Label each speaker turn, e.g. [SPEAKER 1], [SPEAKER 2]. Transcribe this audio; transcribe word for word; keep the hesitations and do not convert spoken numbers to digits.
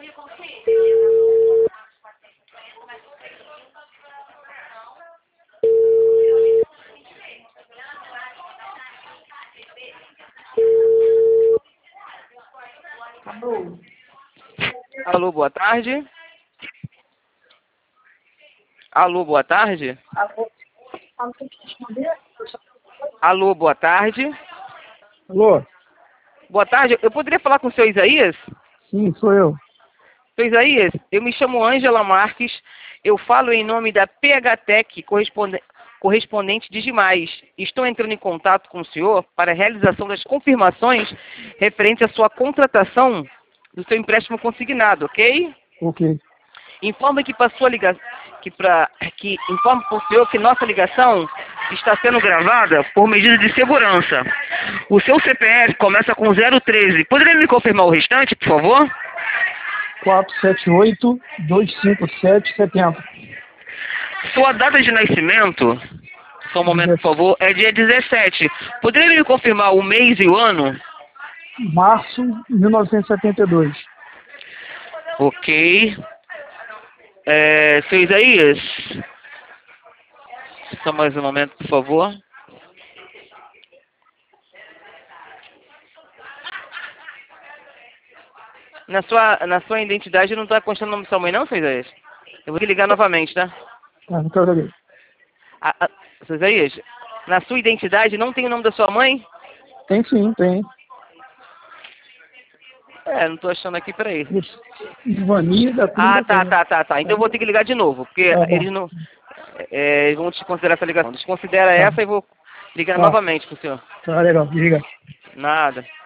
[SPEAKER 1] Alô?
[SPEAKER 2] Alô, boa tarde. Alô, boa tarde.
[SPEAKER 1] Alô? Alô, tem que responder?
[SPEAKER 2] Alô, boa tarde.
[SPEAKER 1] Alô?
[SPEAKER 2] Boa tarde, eu poderia falar com o senhor Isaías?
[SPEAKER 1] Sim, sou eu.
[SPEAKER 2] Senhor Isaías, eu me chamo Ângela Marques, eu falo em nome da P H Tech, corresponde- correspondente de Digimais. Estou entrando em contato com o senhor para a realização das confirmações referente à sua contratação do seu empréstimo consignado, ok?
[SPEAKER 1] Ok.
[SPEAKER 2] Informa que para sua ligação, que para que informa para o senhor que nossa ligação está sendo gravada por medida de segurança. O seu C P F começa com zero treze. Poderia me confirmar o restante, por favor?
[SPEAKER 1] quatro sete oito, dois cinco sete, setenta.
[SPEAKER 2] Sua data de nascimento, só um momento, por favor, é dia dezessete. Poderia me confirmar o mês e o ano?
[SPEAKER 1] Março de mil novecentos e setenta e dois.
[SPEAKER 2] Ok. É, seu Isaías, só mais um momento, por favor. Na sua, na sua identidade não está constando o nome da sua mãe, não, seu Isaías? Eu vou te ligar novamente, tá?
[SPEAKER 1] Ah, muito obrigado.
[SPEAKER 2] Ah, ah, seu Isaías, na sua identidade não tem o nome da sua mãe?
[SPEAKER 1] Tem sim, tem.
[SPEAKER 2] É, não tô achando aqui, peraí.
[SPEAKER 1] Ivani da Cunha
[SPEAKER 2] Ah,
[SPEAKER 1] da
[SPEAKER 2] tá,
[SPEAKER 1] Penha.
[SPEAKER 2] tá, tá, tá. Então eu vou ter que ligar de novo, porque
[SPEAKER 1] Tá bom.
[SPEAKER 2] eles não... É, eles vão desconsiderar essa ligação. Desconsidera
[SPEAKER 1] Tá.
[SPEAKER 2] essa e vou ligar
[SPEAKER 1] Tá.
[SPEAKER 2] novamente pro senhor.
[SPEAKER 1] Tá legal, liga.
[SPEAKER 2] Nada.